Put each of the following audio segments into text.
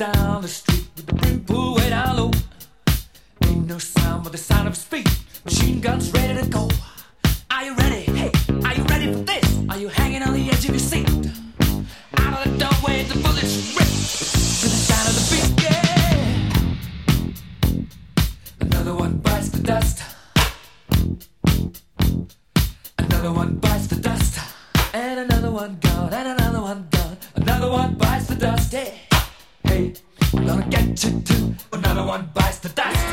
down the street with the brim pulled way down low. Ain't no sound but the sound of speed. Machine guns ready to go. Are you ready? Hey, are you ready for this? Are you hanging on the edge of your seat? Out of the doorway, the bullets rip to the sound of the beat. Yeah. Another one bites the dust. Another one bites the dust. And another one gone. And another one gone. Another one bites the dust. Hey, hey, I'm gonna get you too. Another one bites the dust.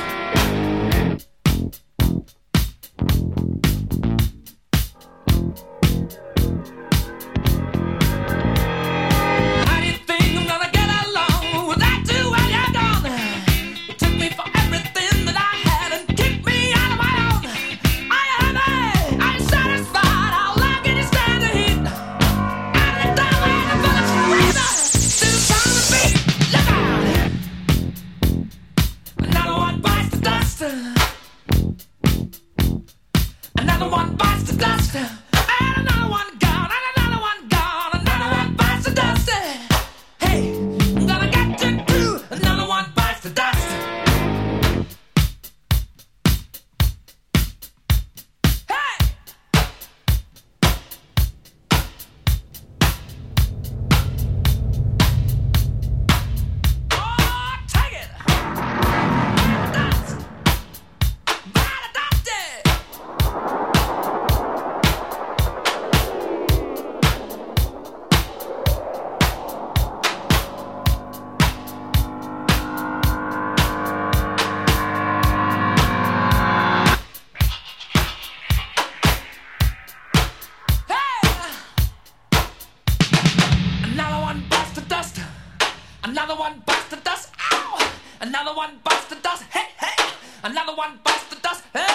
Another one bites the dust, and another one gone, and another one gone, another one bites the dust. Hey, I'm gonna get you too. Another one bites the dust. Hey, oh, take it. Dust. Bite the dust. Another one bites the dust. Ow! Another one bites the dust. Hey, hey! Another one bites the dust. Hey!